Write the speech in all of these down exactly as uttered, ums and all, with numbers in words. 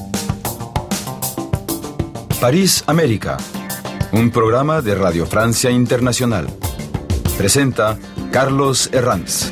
París, América. Un programa de Radio Francia Internacional. Presenta Carlos Herranz.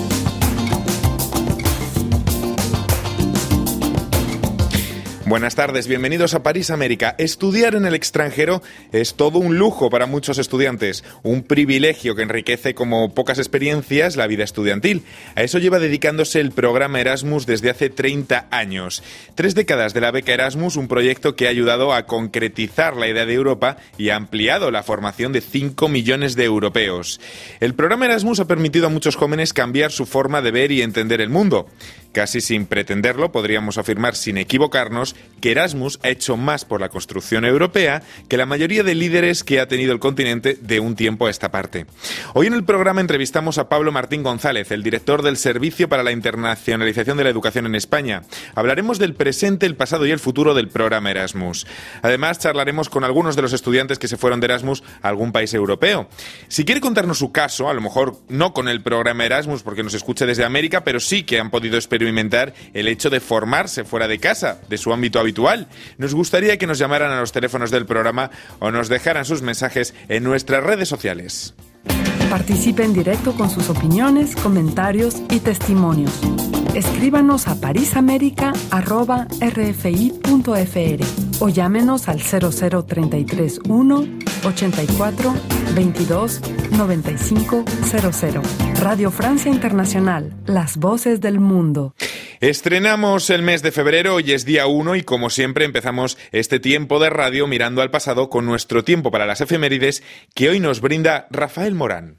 Buenas tardes, bienvenidos a París, América. Estudiar en el extranjero es todo un lujo para muchos estudiantes, un privilegio que enriquece como pocas experiencias la vida estudiantil. A eso lleva dedicándose el programa Erasmus desde hace treinta años. Tres décadas de la beca Erasmus, un proyecto que ha ayudado a concretizar la idea de Europa y ha ampliado la formación de cinco millones de europeos. El programa Erasmus ha permitido a muchos jóvenes cambiar su forma de ver y entender el mundo. Casi sin pretenderlo, podríamos afirmar sin equivocarnos que Erasmus ha hecho más por la construcción europea que la mayoría de líderes que ha tenido el continente de un tiempo a esta parte. Hoy en el programa entrevistamos a Pablo Martín González, el director del Servicio para la Internacionalización de la Educación en España. Hablaremos del presente, el pasado y el futuro del programa Erasmus. Además, charlaremos con algunos de los estudiantes que se fueron de Erasmus a algún país europeo. Si quiere contarnos su caso, a lo mejor no con el programa Erasmus porque nos escucha desde América, pero sí que han podido experimentar experimentar el hecho de formarse fuera de casa, de su ámbito habitual. Nos gustaría que nos llamaran a los teléfonos del programa o nos dejaran sus mensajes en nuestras redes sociales. Participe en directo con sus opiniones, comentarios y testimonios. Escríbanos a parisamerica arroba r f i punto f r o llámenos al cero cero treinta y tres uno ochenta y cuatro veintidós noventa y cinco cero cero. Radio Francia Internacional, las voces del mundo. Estrenamos el mes de febrero, hoy es día uno y como siempre empezamos este tiempo de radio mirando al pasado con nuestro tiempo para las efemérides que hoy nos brinda Rafael Morán.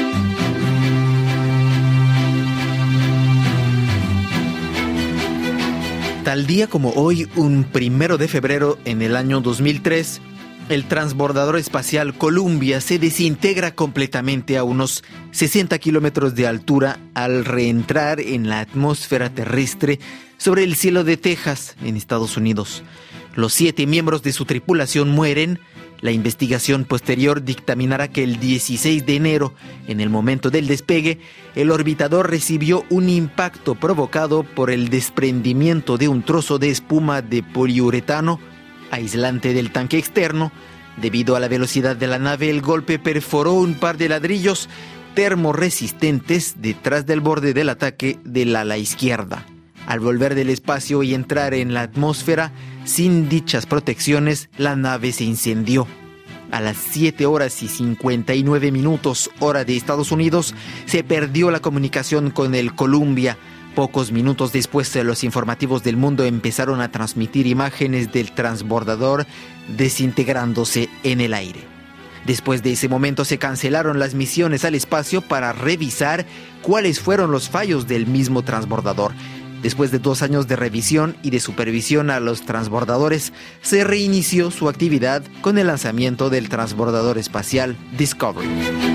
Tal día como hoy, un primero de febrero en el año dos mil tres, el transbordador espacial Columbia se desintegra completamente a unos sesenta kilómetros de altura al reentrar en la atmósfera terrestre sobre el cielo de Texas, en Estados Unidos. Los siete miembros de su tripulación mueren. La investigación posterior dictaminará que el dieciséis de enero, en el momento del despegue, el orbitador recibió un impacto provocado por el desprendimiento de un trozo de espuma de poliuretano aislante del tanque externo. Debido a la velocidad de la nave, el golpe perforó un par de ladrillos termoresistentes detrás del borde del ataque del ala izquierda. Al volver del espacio y entrar en la atmósfera, sin dichas protecciones, la nave se incendió. A las siete horas y cincuenta y nueve minutos, hora de Estados Unidos, se perdió la comunicación con el Columbia. Pocos minutos después, los informativos del mundo empezaron a transmitir imágenes del transbordador desintegrándose en el aire. Después de ese momento se cancelaron las misiones al espacio para revisar cuáles fueron los fallos del mismo transbordador. Después de dos años de revisión y de supervisión a los transbordadores, se reinició su actividad con el lanzamiento del transbordador espacial Discovery.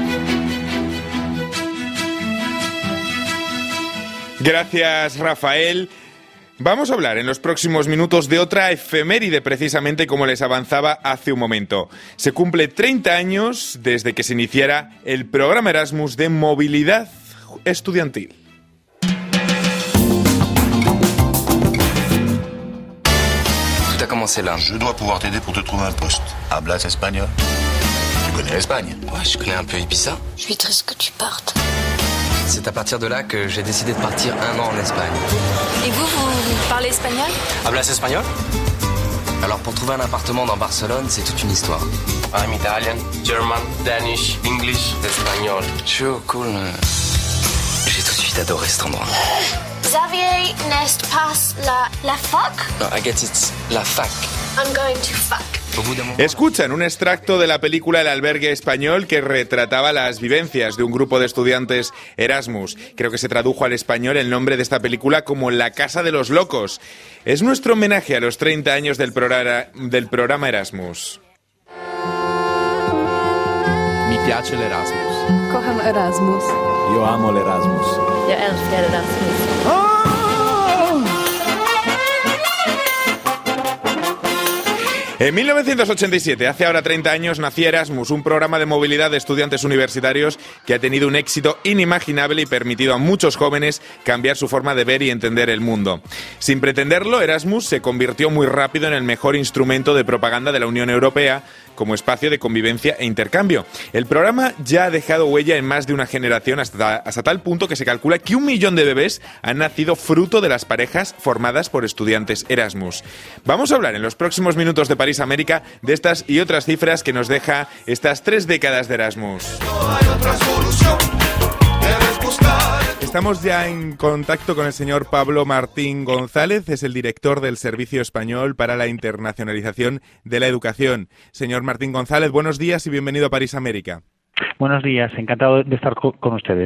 Gracias, Rafael. Vamos a hablar en los próximos minutos de otra efeméride, precisamente como les avanzaba hace un momento. Se cumple treinta años desde que se iniciara el programa Erasmus de movilidad estudiantil. Tout a commencé là. Je dois pouvoir t'aider pour te trouver un poste. Hablas espagnol? Tu connais l'Espagne? Ouais, je connais un peu Ibiza. Je suis triste que tu partes. C'est à partir de là que j'ai décidé de partir un an en Espagne. Et vous, vous, vous parlez espagnol? Hablas espagnol? Alors pour trouver un appartement dans Barcelone, c'est toute une histoire. I'm Italian, German, Danish, English, espagnol. Chaud, cool. J'ai tout de suite adoré cet endroit. Xavier n'est pas la, la fac? No, I get it. La fac. I'm going to fac. Escuchan un extracto de la película El albergue español que retrataba las vivencias de un grupo de estudiantes Erasmus. Creo que se tradujo al español el nombre de esta película como La casa de los locos. Es nuestro homenaje a los treinta años del programa, del programa Erasmus. Mi piace l'Erasmus. Kocham Erasmus. Io amo l'Erasmus. Jag älskar Erasmus. Oh! En mil novecientos ochenta y siete, hace ahora treinta años, nacía Erasmus, un programa de movilidad de estudiantes universitarios que ha tenido un éxito inimaginable y permitido a muchos jóvenes cambiar su forma de ver y entender el mundo. Sin pretenderlo, Erasmus se convirtió muy rápido en el mejor instrumento de propaganda de la Unión Europea como espacio de convivencia e intercambio. El programa ya ha dejado huella en más de una generación hasta, hasta tal punto que se calcula que un millón de bebés han nacido fruto de las parejas formadas por estudiantes Erasmus. Vamos a hablar en los próximos minutos de París América de estas y otras cifras que nos deja estas tres décadas de Erasmus. Estamos ya en contacto con el señor Pablo Martín González, es el director del Servicio Español para la Internacionalización de la Educación. Señor Martín González, buenos días y bienvenido a París América. Buenos días, encantado de estar co- con ustedes.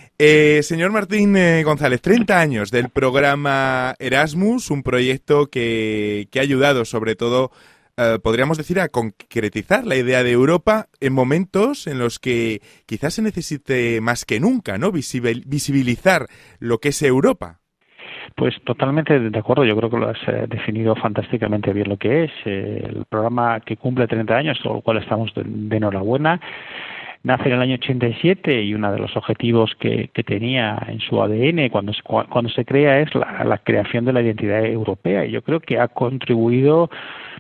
Eh, señor Martín eh, González, treinta años del programa Erasmus, un proyecto que, que ha ayudado sobre todo, eh, podríamos decir, a concretizar la idea de Europa en momentos en los que quizás se necesite más que nunca, ¿no? Visibil- visibilizar lo que es Europa. Pues totalmente de acuerdo, yo creo que lo has eh, definido fantásticamente bien lo que es. Eh, el programa que cumple treinta años, por lo cual estamos de, de enhorabuena. Nace en el año ochenta y siete y uno de los objetivos que, que tenía en su A D N cuando se, cuando se crea es la, la creación de la identidad europea, y yo creo que ha contribuido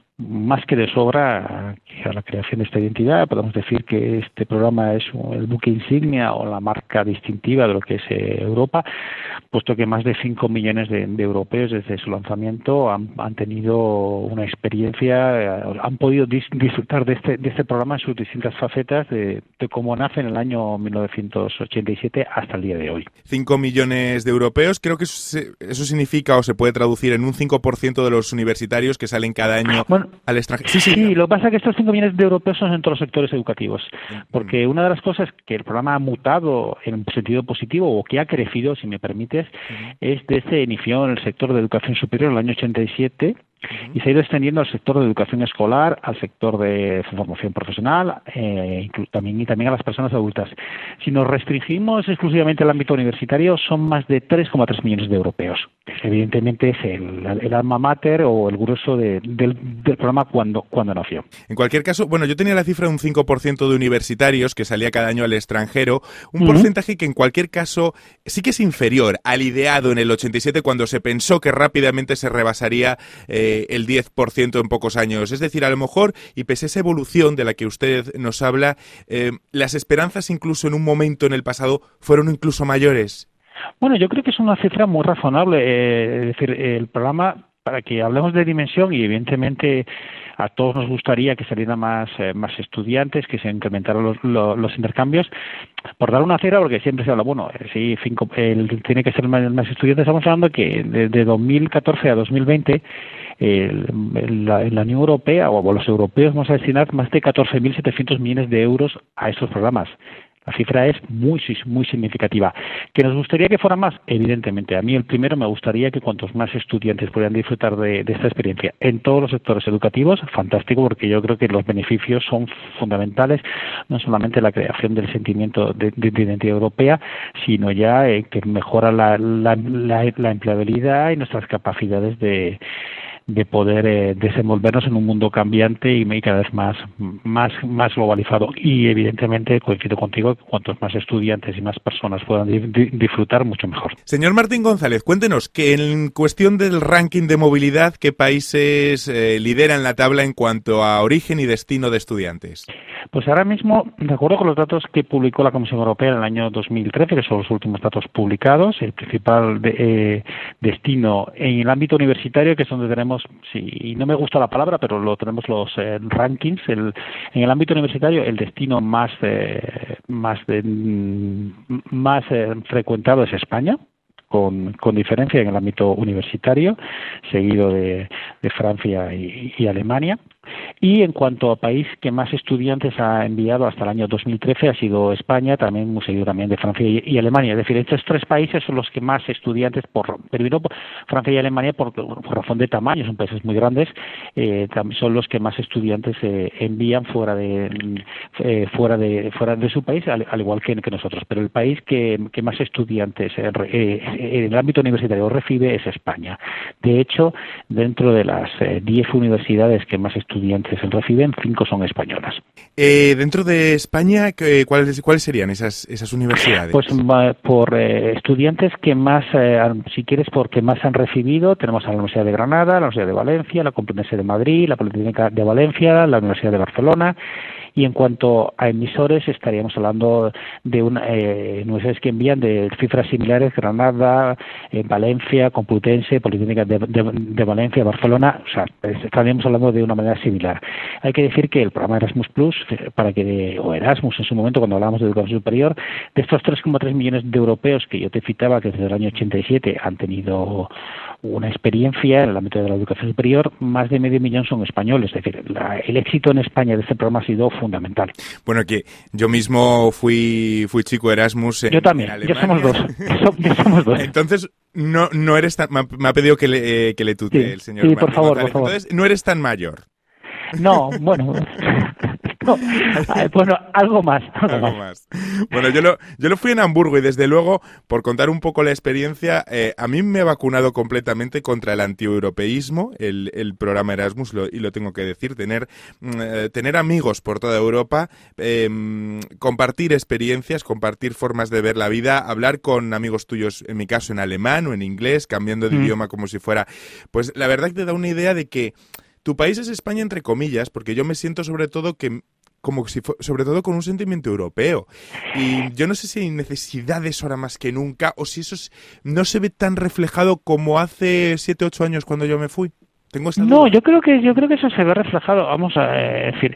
más que de sobra a la creación de esta identidad. Podemos decir que este programa es el buque insignia o la marca distintiva de lo que es eh, Europa, puesto que más de cinco millones de, de europeos desde su lanzamiento han, han tenido una experiencia, eh, han podido dis, disfrutar de este, de este programa en sus distintas facetas, de, de cómo nace en el año mil novecientos ochenta y siete hasta el día de hoy. Cinco millones de europeos, creo que eso, eso significa o se puede traducir en un cinco por ciento de los universitarios que salen cada año bueno, al extranjero. Sí, sí. sí, lo que pasa es que estos cinco millones de europeos son en todos los sectores educativos, porque una de las cosas que el programa ha mutado en un sentido positivo, o que ha crecido, si me permites, uh-huh. es desde que inició en el sector de educación superior en el año ochenta y siete, uh-huh. y se ha ido extendiendo al sector de educación escolar, al sector de formación profesional, eh, también, y también a las personas adultas. Si nos restringimos exclusivamente al ámbito universitario, son más de tres coma tres millones de europeos. Evidentemente es el, el alma mater o el grueso de, del, del programa cuando, cuando nació. En cualquier caso, bueno, yo tenía la cifra de un cinco por ciento de universitarios que salía cada año al extranjero, un uh-huh. porcentaje que en cualquier caso sí que es inferior al ideado en el ochenta y siete, cuando se pensó que rápidamente se rebasaría eh, el diez por ciento en pocos años. Es decir, a lo mejor, y pese a esa evolución de la que usted nos habla, eh, las esperanzas incluso en un momento en el pasado fueron incluso mayores. Bueno, yo creo que es una cifra muy razonable. Eh, es decir, el programa, para que hablemos de dimensión, y evidentemente a todos nos gustaría que salieran más eh, más estudiantes, que se incrementaran los, los, los intercambios, por dar una cifra, porque siempre se habla, bueno, eh, sí, cinco, el, tiene que ser más, más estudiantes. Estamos hablando que desde de dos mil catorce a dos mil veinte el, el, la, en la Unión Europea, o los europeos, vamos a destinar más de catorce mil setecientos millones de euros a estos programas. La cifra es muy, muy significativa. ¿Que nos gustaría que fuera más? Evidentemente. A mí, el primero, me gustaría que cuantos más estudiantes pudieran disfrutar de, de esta experiencia en todos los sectores educativos, fantástico, porque yo creo que los beneficios son fundamentales, no solamente la creación del sentimiento de, de, de identidad europea, sino ya eh, que mejora la, la, la, la empleabilidad y nuestras capacidades de de poder eh, desenvolvernos en un mundo cambiante y cada vez más, más, más globalizado. Y evidentemente coincido contigo, que cuantos más estudiantes y más personas puedan di- di- disfrutar, mucho mejor. Señor Martín González, cuéntenos que en cuestión del ranking de movilidad, ¿qué países eh, lideran la tabla en cuanto a origen y destino de estudiantes? Pues ahora mismo, de acuerdo con los datos que publicó la Comisión Europea en el año dos mil trece, que son los últimos datos publicados, el principal de, eh, destino en el ámbito universitario, que es donde tenemos, sí, no me gusta la palabra, pero lo tenemos los eh, rankings, el, en el ámbito universitario el destino más, eh, más, de, más eh, frecuentado es España, con, con diferencia en el ámbito universitario, seguido de, de Francia y, y Alemania. Y en cuanto a país que más estudiantes ha enviado hasta el año dos mil trece, ha sido España, también muy seguido también de Francia y, y Alemania. Es decir, estos tres países son los que más estudiantes, por primero Francia y Alemania por, por razón de tamaño, son países muy grandes, eh, son los que más estudiantes eh, envían fuera de eh, fuera de fuera de su país, al, al igual que, que nosotros. Pero el país que, que más estudiantes eh, eh, en el ámbito universitario recibe es España. De hecho, dentro de las diez eh, universidades que más estudiantes reciben, cinco son españolas. Eh, dentro de España, ¿cuáles, cuáles serían esas esas universidades? Pues por eh, estudiantes que más, eh, si quieres, porque más han recibido, tenemos a la Universidad de Granada, la Universidad de Valencia, la Complutense de Madrid, la Politécnica de Valencia, la Universidad de Barcelona. Y en cuanto a emisores, estaríamos hablando de una, eh, universidades que envían de cifras similares: Granada, eh, Valencia, Complutense, Politécnica de, de, de Valencia, Barcelona. O sea, estaríamos hablando de una manera similar. Hay que decir que el programa Erasmus Plus, para que o Erasmus en su momento, cuando hablábamos de educación superior, de estos tres coma tres millones de europeos que yo te citaba, que desde el año ochenta y siete han tenido una experiencia en el ámbito de la educación superior, más de medio millón son españoles. Es decir, la, el éxito en España de este programa ha sido fundamental. Bueno, que yo mismo fui fui chico Erasmus en, yo también, en Alemania. Ya somos dos. Ya somos dos. Entonces, no no eres tan... Me ha, me ha pedido que le, eh, que le tutee sí, el señor Sí, Martín por favor, González. por favor. Entonces, no eres tan mayor. No, bueno... No, bueno, algo más. Algo, algo más. más. Bueno, yo lo, yo lo fui en Hamburgo y desde luego, por contar un poco la experiencia, eh, a mí me he vacunado completamente contra el antieuropeísmo, el, el programa Erasmus, lo, y lo tengo que decir, tener, eh, tener amigos por toda Europa, eh, compartir experiencias, compartir formas de ver la vida, hablar con amigos tuyos, en mi caso en alemán o en inglés, cambiando de mm. idioma como si fuera... Pues la verdad que te da una idea de que tu país es España entre comillas, porque yo me siento sobre todo que como si fue, sobre todo con un sentimiento europeo. Y yo no sé si hay necesidades ahora más que nunca o si eso es, no se ve tan reflejado como hace siete, ocho años cuando yo me fui. Tengo esa no, duda. yo creo que yo creo que eso se ve reflejado. Vamos a eh, decir,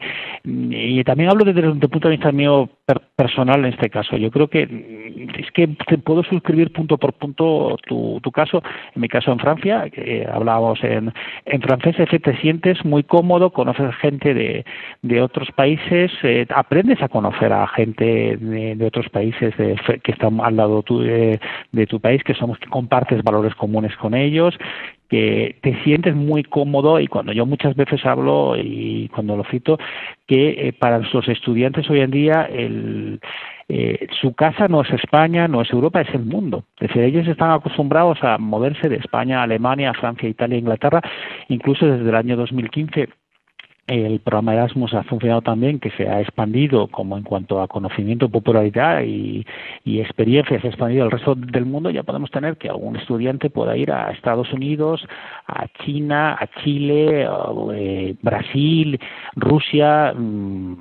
y también hablo desde el punto de vista mío per, personal en este caso. Yo creo que es que te puedo suscribir punto por punto tu, tu caso. En mi caso en Francia, que hablábamos en, en francés, es que te sientes muy cómodo, conoces gente de, de otros países, eh, aprendes a conocer a gente de, de otros países de, que están al lado tu, de, de tu país, que somos que compartes valores comunes con ellos, que te sientes muy cómodo. Y cuando yo muchas veces hablo y cuando lo cito, que eh, para los estudiantes hoy en día el, eh, su casa no es España, no es Europa, es el mundo. Es decir, ellos están acostumbrados a moverse de España a Alemania, a Francia, Italia, Inglaterra. Incluso desde el año dos mil quince el programa Erasmus ha funcionado también, que se ha expandido como en cuanto a conocimiento, popularidad y, y experiencia, se ha expandido al resto del mundo. Ya podemos tener que algún estudiante pueda ir a Estados Unidos, a China, a Chile, a, eh, Brasil, Rusia, mmm,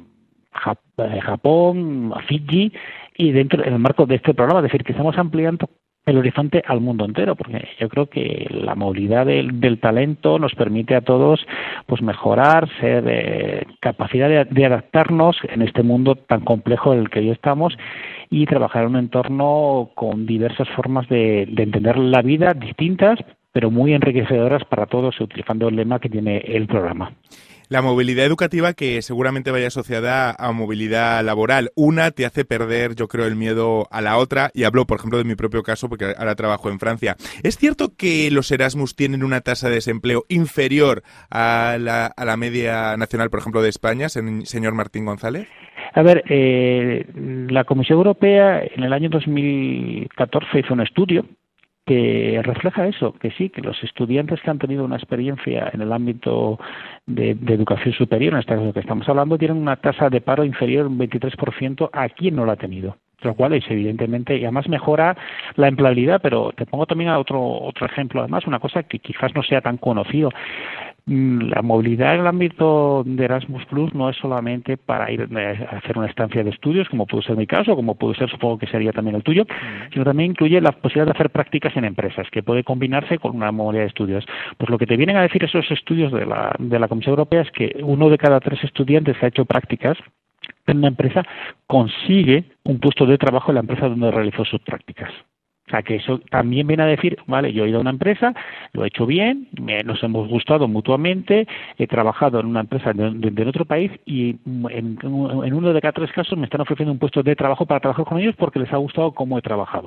Japón, a Fiji, y dentro en el marco de este programa, es decir, que estamos ampliando el horizonte al mundo entero, porque yo creo que la movilidad del, del talento nos permite a todos pues mejorar, ser eh, capacidad de, de adaptarnos en este mundo tan complejo en el que hoy estamos y trabajar en un entorno con diversas formas de, de entender la vida distintas, pero muy enriquecedoras para todos, utilizando el lema que tiene el programa. La movilidad educativa, que seguramente vaya asociada a movilidad laboral. Una te hace perder, yo creo, el miedo a la otra. Y hablo, por ejemplo, de mi propio caso, porque ahora trabajo en Francia. ¿Es cierto que los Erasmus tienen una tasa de desempleo inferior a la, a la media nacional, por ejemplo, de España, señor Martín González? A ver, eh, la Comisión Europea en el año dos mil catorce hizo un estudio que refleja eso, que sí, que los estudiantes que han tenido una experiencia en el ámbito de, de educación superior, en este caso que estamos hablando, tienen una tasa de paro inferior un veintitrés por ciento a quien no la ha tenido. Lo cual es evidentemente, y además mejora la empleabilidad, pero te pongo también a otro otro ejemplo, además, una cosa que quizás no sea tan conocido. La movilidad en el ámbito de Erasmus Plus no es solamente para ir a hacer una estancia de estudios, como puede ser mi caso, como puede ser, supongo que sería también el tuyo, sino también incluye la posibilidad de hacer prácticas en empresas, que puede combinarse con una movilidad de estudios. Pues lo que te vienen a decir esos estudios de la, de la Comisión Europea es que uno de cada tres estudiantes que ha hecho prácticas en una empresa consigue un puesto de trabajo en la empresa donde realizó sus prácticas. O sea, que eso también viene a decir, vale, yo he ido a una empresa, lo he hecho bien, me, nos hemos gustado mutuamente, he trabajado en una empresa de, de, de otro país y en, en uno de cada tres casos me están ofreciendo un puesto de trabajo para trabajar con ellos porque les ha gustado cómo he trabajado.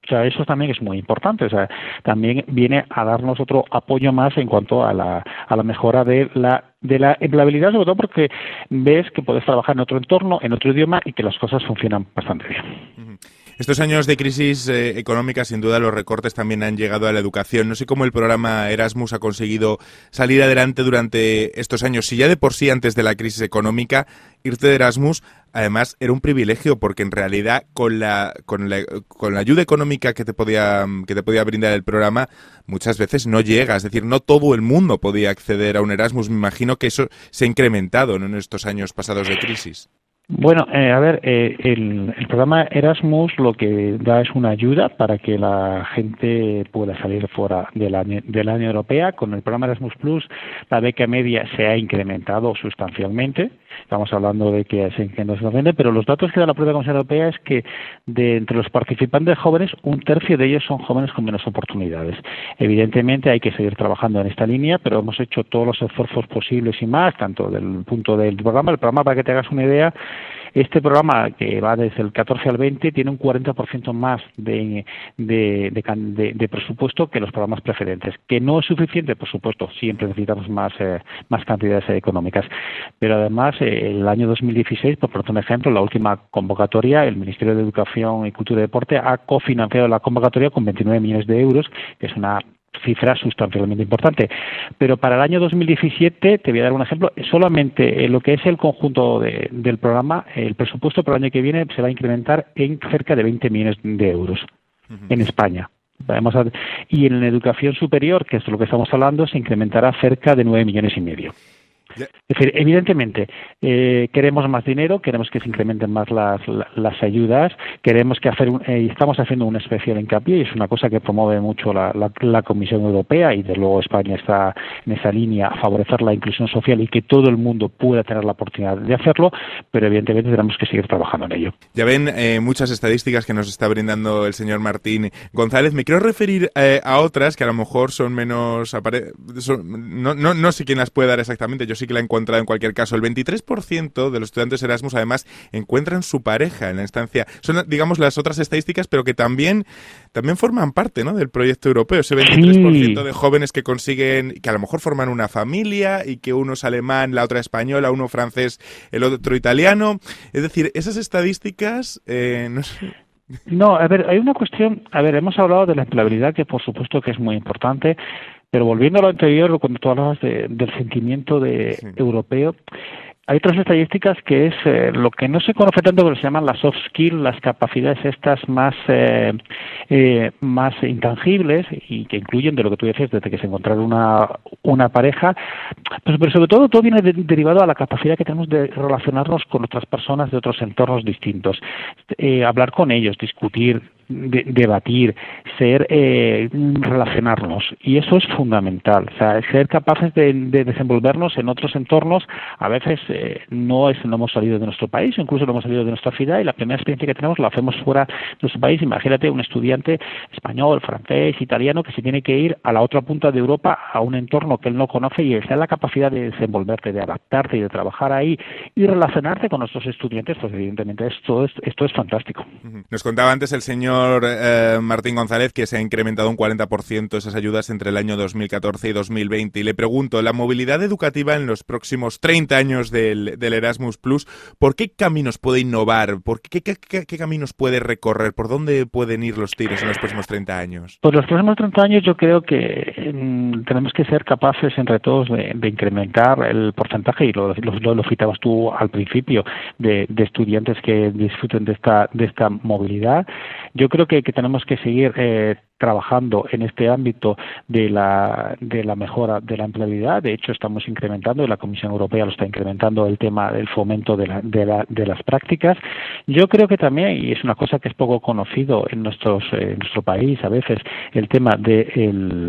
O sea, eso también es muy importante. O sea, también viene a darnos otro apoyo más en cuanto a la, a la mejora de la de la empleabilidad, sobre todo porque ves que puedes trabajar en otro entorno, en otro idioma y que las cosas funcionan bastante bien. Uh-huh. Estos años de crisis eh, económica, sin duda, los recortes también han llegado a la educación. No sé cómo el programa Erasmus ha conseguido salir adelante durante estos años. Si ya de por sí, antes de la crisis económica, irte de Erasmus, además, era un privilegio, porque en realidad con la, con la, con la ayuda económica que te podía, que te podía brindar el programa, muchas veces no llega. Es decir, no todo el mundo podía acceder a un Erasmus. Me imagino que eso se ha incrementado, ¿no?, en estos años pasados de crisis. Bueno, eh, a ver, eh, el, el programa Erasmus lo que da es una ayuda para que la gente pueda salir fuera de la, de la Unión Europea. Con el programa Erasmus Plus, la beca media se ha incrementado sustancialmente. Estamos hablando de que se incrementa, pero los datos que da la propia Comisión Europea es que de entre los participantes jóvenes, un tercio de ellos son jóvenes con menos oportunidades. Evidentemente hay que seguir trabajando en esta línea, pero hemos hecho todos los esfuerzos posibles y más, tanto del punto del programa. El programa, para que te hagas una idea, este programa, que va desde el catorce al veinte, tiene un cuarenta por ciento más de, de, de, de, de presupuesto que los programas precedentes, que no es suficiente, por supuesto, siempre necesitamos más, eh, más cantidades económicas. Pero además, eh, el año dos mil dieciséis, por poner un ejemplo, la última convocatoria, el Ministerio de Educación y Cultura y Deporte ha cofinanciado la convocatoria con veintinueve millones de euros, que es una cifra sustancialmente importante. Pero para el año dos mil diecisiete, te voy a dar un ejemplo, solamente en lo que es el conjunto de, del programa, el presupuesto para el año que viene se va a incrementar en cerca de veinte millones de euros uh-huh. en España. Vamos a, y en la educación superior, que es de lo que estamos hablando, se incrementará cerca de nueve millones y medio. Yeah. Es decir, evidentemente, eh, queremos más dinero, queremos que se incrementen más las, las ayudas, queremos que hacer, un, eh, estamos haciendo un especial hincapié, y es una cosa que promueve mucho la, la, la Comisión Europea, y desde luego España está en esa línea, a favorecer la inclusión social y que todo el mundo pueda tener la oportunidad de hacerlo, pero evidentemente tenemos que seguir trabajando en ello. Ya ven eh, muchas estadísticas que nos está brindando el señor Martín González. Me quiero referir eh, a otras que a lo mejor son menos... Apare- son, no, no, no sé quién las puede dar exactamente, yo sí que la he encontrado en cualquier caso. El veintitrés por ciento de los estudiantes Erasmus, además, encuentran su pareja en la estancia. Son, digamos, las otras estadísticas, pero que también, también forman parte, ¿no?, del proyecto europeo. Ese veintitrés por ciento sí. de jóvenes que consiguen, que a lo mejor forman una familia y que uno es alemán, la otra española, uno francés, el otro italiano. Es decir, esas estadísticas... Eh, no sé... No, a ver, hay una cuestión, a ver, hemos hablado de la empleabilidad, que por supuesto que es muy importante, pero volviendo a lo anterior, cuando tú hablabas de, del sentimiento de sí. europeo, hay otras estadísticas que es eh, lo que no se conoce tanto, pero se llaman las soft skills, las capacidades estas más eh, eh, más intangibles, y que incluyen de lo que tú decías, desde que se encontrar una una pareja, pues, pero sobre todo todo viene de, derivado a la capacidad que tenemos de relacionarnos con otras personas de otros entornos distintos, eh, hablar con ellos, discutir, de, debatir, ser, eh, relacionarnos, y eso es fundamental. O sea, ser capaces de, de desenvolvernos en otros entornos. A veces eh, no es no hemos salido de nuestro país, o incluso no hemos salido de nuestra ciudad, y la primera experiencia que tenemos la hacemos fuera de nuestro país. Imagínate un estudiante español, francés, italiano, que se tiene que ir a la otra punta de Europa, a un entorno que él no conoce, y esa es la capacidad de desenvolverte, de adaptarte y de trabajar ahí y relacionarte con nuestros estudiantes. Pues evidentemente esto es, esto es fantástico. Nos contaba antes el señor Eh, Martín González que se ha incrementado un cuarenta por ciento esas ayudas entre el año dos mil catorce y dos mil veinte. Y le pregunto, la movilidad educativa en los próximos treinta años del, del Erasmus Plus, ¿por qué caminos puede innovar? ¿Por qué, qué, qué, qué caminos puede recorrer? ¿Por dónde pueden ir los tiros en los próximos treinta años? Pues los próximos treinta años yo creo que mmm, tenemos que ser capaces entre todos de, de incrementar el porcentaje, y lo, lo, lo citabas tú al principio, de, de estudiantes que disfruten de esta, de esta movilidad. Yo creo que, que tenemos que seguir eh, trabajando en este ámbito de la de la mejora de la empleabilidad. De hecho, estamos incrementando, y la Comisión Europea lo está incrementando, el tema del fomento de, la, de, la, de las prácticas. Yo creo que también, y es una cosa que es poco conocido en nuestros eh, en nuestro país a veces, el tema de el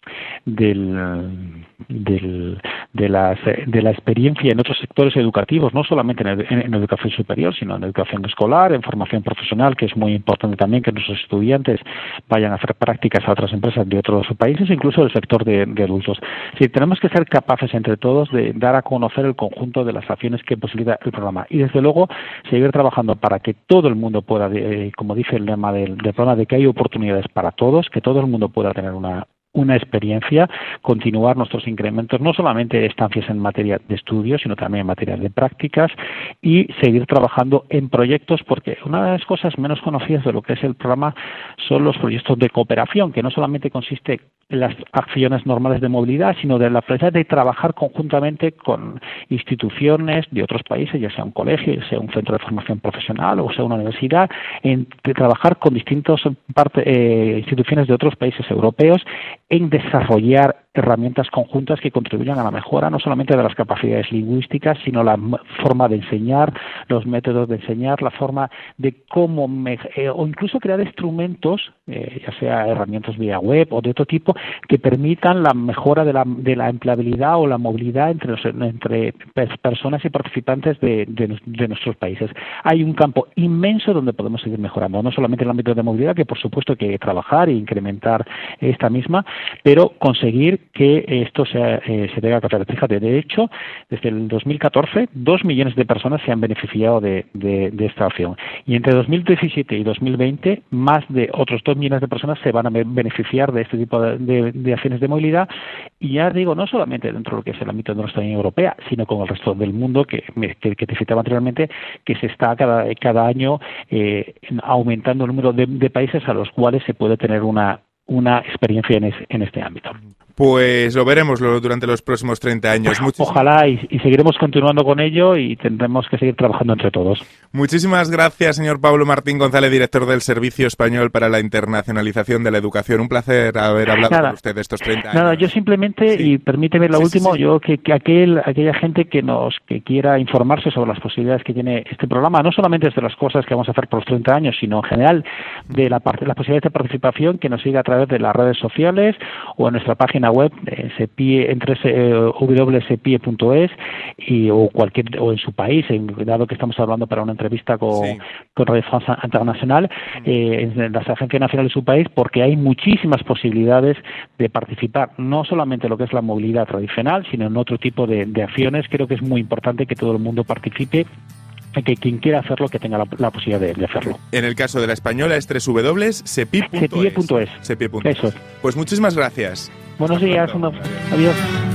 del, del de las de la experiencia en otros sectores educativos, no solamente en, en, en educación superior, sino en educación escolar, en formación profesional, que es muy importante también que nuestros estudiantes vayan a hacer prácticas a otras empresas de otros países, incluso del sector de, de adultos. Sí, tenemos que ser capaces entre todos de dar a conocer el conjunto de las acciones que posibilita el programa y desde luego seguir trabajando para que todo el mundo pueda, eh, como dice el lema del, del programa, de que hay oportunidades para todos, que todo el mundo pueda tener una una experiencia, continuar nuestros incrementos, no solamente estancias en materia de estudios, sino también en materia de prácticas y seguir trabajando en proyectos, porque una de las cosas menos conocidas de lo que es el programa son los proyectos de cooperación, que no solamente consiste en las acciones normales de movilidad, sino de la posibilidad de trabajar conjuntamente con instituciones de otros países, ya sea un colegio, ya sea un centro de formación profesional o sea una universidad, en de trabajar con distintas parte, eh, instituciones de otros países europeos en desarrollar herramientas conjuntas que contribuyan a la mejora no solamente de las capacidades lingüísticas, sino la forma de enseñar, los métodos de enseñar, la forma de cómo, me, eh, o incluso crear instrumentos, eh, ya sea herramientas vía web o de otro tipo, que permitan la mejora de la, de la empleabilidad o la movilidad entre, los, entre personas y participantes de, de, de nuestros países. Hay un campo inmenso donde podemos seguir mejorando, no solamente en el ámbito de movilidad, que por supuesto hay que trabajar e incrementar esta misma, pero conseguir que esto sea, eh, se tenga que hacer. Fíjate, de hecho, desde el dos mil catorce, dos millones de personas se han beneficiado de, de, de esta opción. Y entre dos mil diecisiete y dos mil veinte, más de otros dos millones de personas se van a beneficiar de este tipo de, de, de acciones de movilidad. Y ya digo, no solamente dentro de lo que es el ámbito de nuestra Unión Europea, sino con el resto del mundo, que, que, que te citaba anteriormente, que se está cada, cada año eh, aumentando el número de, de países a los cuales se puede tener una una experiencia en, es, en este ámbito. Pues lo veremos durante los próximos treinta años. Muchísimas... Ojalá y, y seguiremos continuando con ello y tendremos que seguir trabajando entre todos. Muchísimas gracias, señor Pablo Martín González, director del Servicio Español para la Internacionalización de la Educación. Un placer haber hablado nada, con usted de estos treinta años. Nada, yo simplemente, sí. y permíteme lo sí, último, sí, sí. yo que, que aquel, aquella gente que nos que quiera informarse sobre las posibilidades que tiene este programa, no solamente desde las cosas que vamos a hacer por los treinta años, sino en general de la parte, las posibilidades de participación, que nos siga a través de las redes sociales o en nuestra página web eh, sepie, entre eh, w w w punto sepie punto es y o cualquier o en su país, en, dado que estamos hablando para una entrevista con, sí. con Radio France Internacional, eh, en las agencias nacionales de su país, porque hay muchísimas posibilidades de participar, no solamente en lo que es la movilidad tradicional, sino en otro tipo de, de acciones. Creo que es muy importante que todo el mundo participe, que quien quiera hacerlo, que tenga la, la posibilidad de, de hacerlo. En el caso de la española es doble u doble u doble u punto sepie punto es. sepie punto es. Eso es. Pues muchísimas gracias. Buenos Hasta días. Uno, adiós.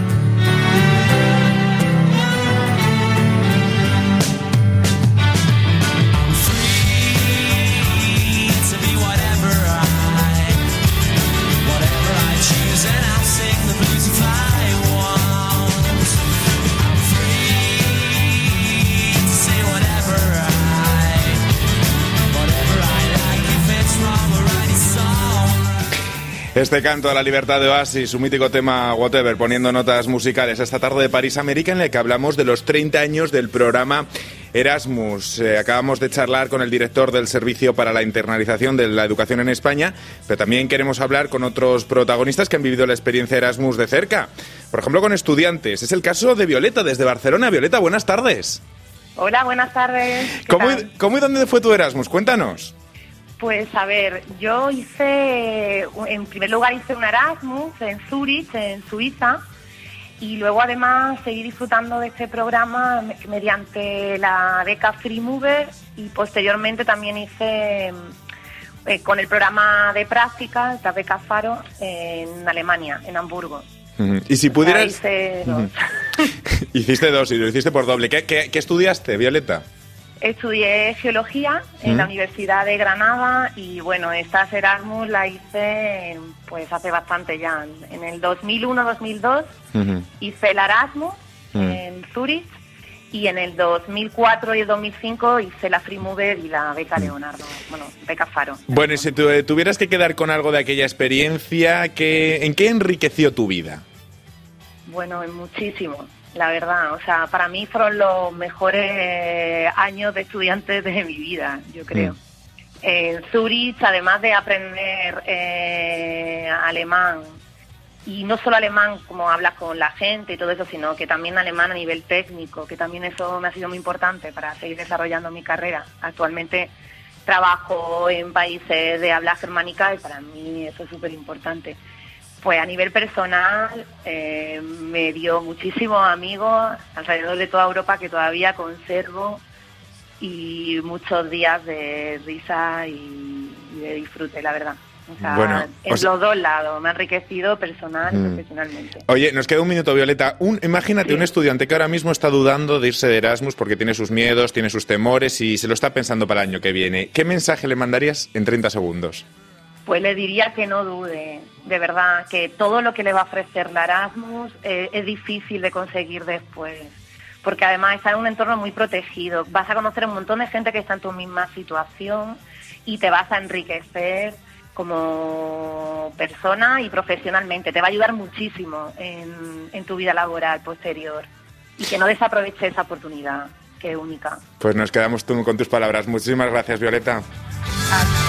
Este canto a la libertad de Oasis, su mítico tema Whatever, poniendo notas musicales esta tarde de París América, en la que hablamos de los treinta años del programa Erasmus. Eh, acabamos de charlar con el director del Servicio para la Internalización de la Educación en España, pero también queremos hablar con otros protagonistas que han vivido la experiencia Erasmus de cerca. Por ejemplo, con estudiantes. Es el caso de Violeta, desde Barcelona. Violeta, buenas tardes. Hola, buenas tardes. ¿Cómo y, ¿Cómo y dónde fue tu Erasmus? Cuéntanos. Pues a ver, yo hice, en primer lugar hice un Erasmus en Zúrich, en Suiza, y luego además seguí disfrutando de este programa mediante la beca Free Mover y posteriormente también hice eh, con el programa de prácticas, la beca Faro, en Alemania, en Hamburgo. Uh-huh. Y si pudieras... O sea, hice dos. Uh-huh. Hiciste dos y lo hiciste por doble. ¿Qué, qué, qué estudiaste, Violeta? Estudié Geología en ¿Mm? la Universidad de Granada y bueno, esta Erasmus la hice pues hace bastante ya. En el dos mil uno dos mil dos uh-huh. hice el Erasmus uh-huh. en Zúrich y en el dos mil cuatro y el dos mil cinco hice la Free Mover y la beca Leonardo, bueno, beca Faro. Bueno, y si tu, tuvieras que quedar con algo de aquella experiencia, ¿qué, ¿en qué enriqueció tu vida? Bueno, en muchísimo. La verdad, o sea, para mí fueron los mejores años de estudiante de mi vida, yo creo. Mm. En Zúrich, además de aprender eh, alemán y no solo alemán como hablas con la gente y todo eso, sino que también alemán a nivel técnico, que también eso me ha sido muy importante para seguir desarrollando mi carrera. Actualmente trabajo en países de habla germánica y para mí eso es súper importante. Pues a nivel personal eh, me dio muchísimos amigos alrededor de toda Europa que todavía conservo, y muchos días de risa y, y de disfrute, la verdad. O sea, bueno, en o sea, los dos lados, me ha enriquecido personal y mm. profesionalmente. Oye, nos queda un minuto, Violeta. Un, imagínate sí. un estudiante que ahora mismo está dudando de irse de Erasmus porque tiene sus miedos, tiene sus temores y se lo está pensando para el año que viene. ¿Qué mensaje le mandarías en treinta segundos? Pues le diría que no dude, de verdad, que todo lo que le va a ofrecer la Erasmus eh, es difícil de conseguir después, porque además está en un entorno muy protegido. Vas a conocer un montón de gente que está en tu misma situación y te vas a enriquecer como persona y profesionalmente. Te va a ayudar muchísimo en, en tu vida laboral posterior, y que no desaproveche esa oportunidad, que es única. Pues nos quedamos tú con tus palabras. Muchísimas gracias, Violeta. Adiós.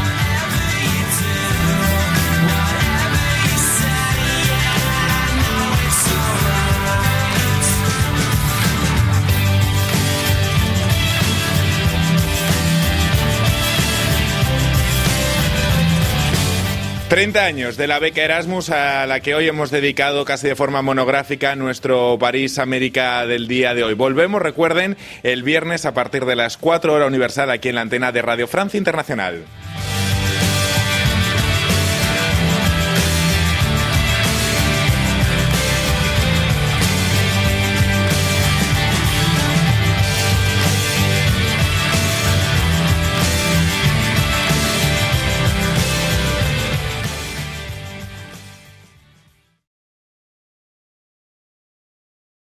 treinta años de la beca Erasmus, a la que hoy hemos dedicado casi de forma monográfica nuestro París América del día de hoy. Volvemos, recuerden, el viernes a partir de las cuatro hora universal aquí en la antena de Radio Francia Internacional.